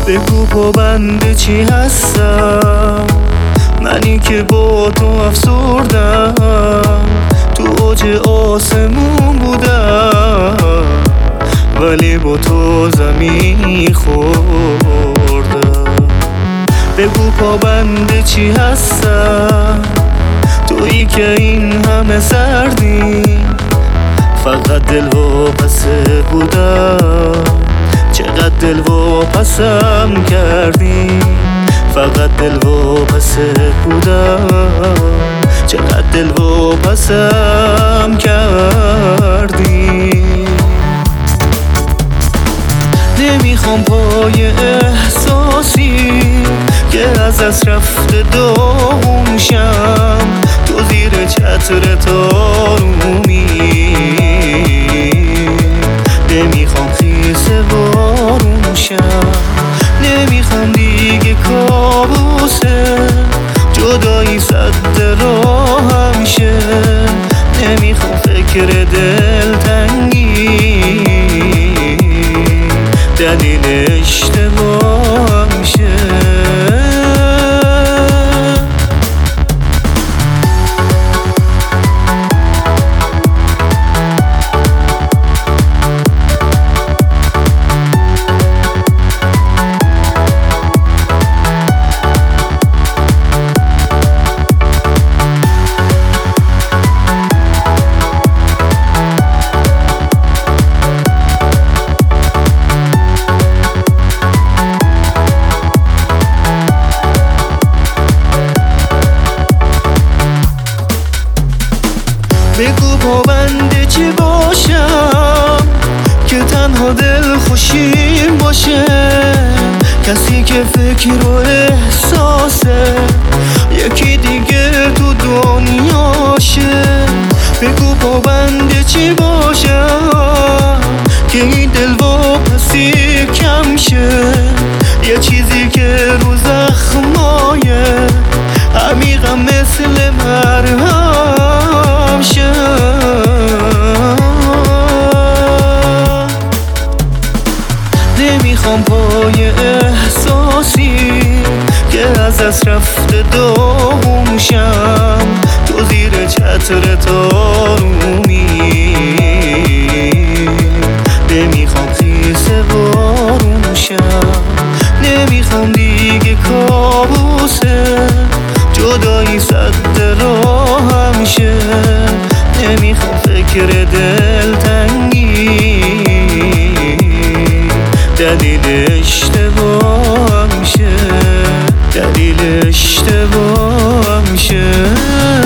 بگو پابند چی هستم، منی که با تو افسردم، تو اوج آسمون بودم ولی با تو زمین خوردم. بگو پابند چی هستم، تویی که این همه سردی، فقط دل واپسه بودم، چقدر دل واپسم کردی، فقط دل واپسه بودم، چقدر دل واپسم کردی. نمیخوام پای احساسی که از دست رفته داغون شم، تو زیر چتر تارومی. نمیخوام خیسه بارون شم، نمیخوام دیگه کابوسه جدایی صد راهم شه، نمیخوام فکر دلتنگی دلیل اشتباهم شه. بگو پابند چی باشم که تنها دل خوشیم باشه، کسی که فکر و احساسه یکی دیگه تو دنیاشه. بگو پابند چی باشم که این دل واپسی کم شه، یه چیزی که رو زخمایه عمیقم مثل مرهم شه. نمیخوام پای احساسی که از دست رفته داغون شم، تو زیر چتر تارومی. نمیخوام خیسه بارون شم، نمیخوام دیگه کابوسه جدایی صد راهم شه، نمیخوام فکر دلتنگی دلیل اشتباهم شه، دلیل اشتباهم شه.